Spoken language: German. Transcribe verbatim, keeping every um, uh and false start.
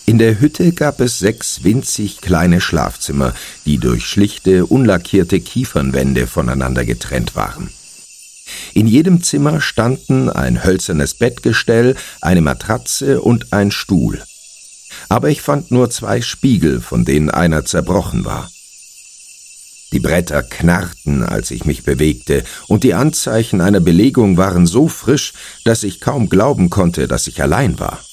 In der Hütte gab es sechs winzig kleine Schlafzimmer, die durch schlichte, unlackierte Kiefernwände voneinander getrennt waren. In jedem Zimmer standen ein hölzernes Bettgestell, eine Matratze und ein Stuhl. Aber ich fand nur zwei Spiegel, von denen einer zerbrochen war. Die Bretter knarrten, als ich mich bewegte, und die Anzeichen einer Belegung waren so frisch, dass ich kaum glauben konnte, dass ich allein war.